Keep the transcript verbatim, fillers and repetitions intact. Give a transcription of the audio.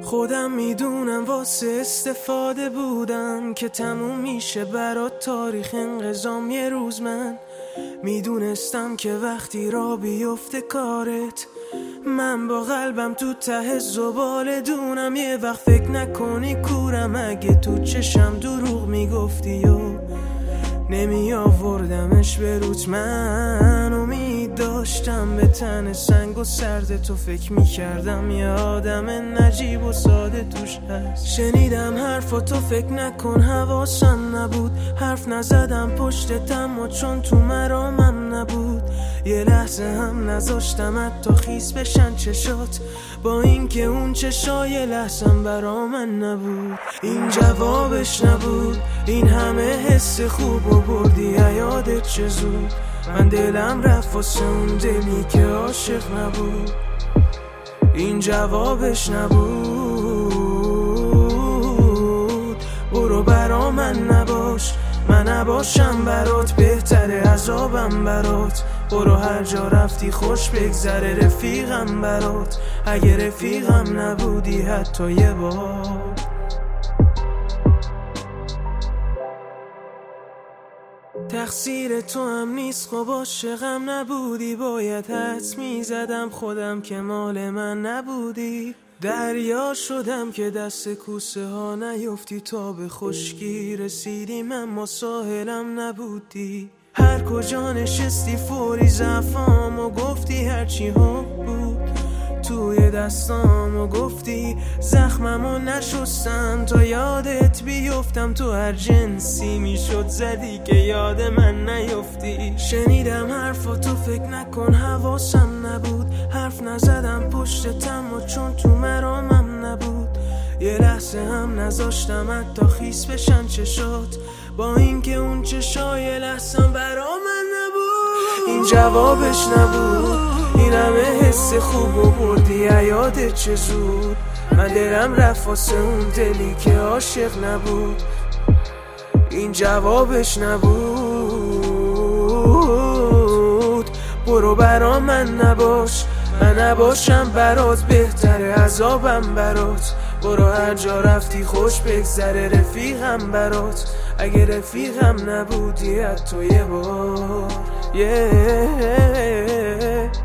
خودم میدونم واسه استفاده بودم که تموم میشه برات تاریخ انقضام یه روز. من میدونستم که وقتی را بیفته کارت، من با قلبم تو ته زباله دونم. یه وقت فکر نکنی کورم اگه تو چشم دروغ میگفتی و نمی آوردمش به روت. من امید داشتم به تن سنگ و سرد تو، فکر میکردم یه آدم نجیب و ساده توش هست. شنیدم حرفا تو فکر نکن حواسم نبود، حرف نزدم پشتتم و چون تو مرامم نبود. یه لحظه هم نذاشتم حتی خیس بشن چشات، با اینکه اون چشای لحظم برا من نبود. این جوابش نبود، این همه حس خوب و بردی یادت چه زود. من دلم رفت واسه اون دلی که عاشق نبود. این جوابش نبود. برو برا من نباش، من نباشم برات بهتره عذابم برات. برو هر جا رفتی خوش بگذره رفیقم برات، اگه رفیقم نبودی حتی یه بار. تقصیر تو هم نیست خب عاشقم نبودی، باید حدس میزدم خودم که مال من نبودی. دریا شدم که دست کوسه ها نیفتی، تا به خشکی رسیدیم اما ساحلم نبودی. هر کجا نشستی فوری ضعفام و گفتی هرچی هم بود توی دستام و گفتی زخممو نشستم تا یادت بیفتم. تو هر جنسی میشد زدی که یاد من نیفتی. شنیدم حرفا تو فکر نکن حواسم نبود، حرف نزدم پشتتم و چون تو مرامم نبود. یه لحظه هم نذاشتم حتی خیس بشن چشات، با اینکه اون چشای لحظم برا من نبود. این جوابش نبود، این همه حس خوب و بردی یادت چه زود. من دلم رفت واسه اون دلی که عاشق نبود. این جوابش نبود. برو برا من نباش، من نباشم برات بهتره عذابم برات. برو هر جا رفتی خوش بگذره رفیقم برات، اگه رفیقم نبودی حتی یه بار. yeah.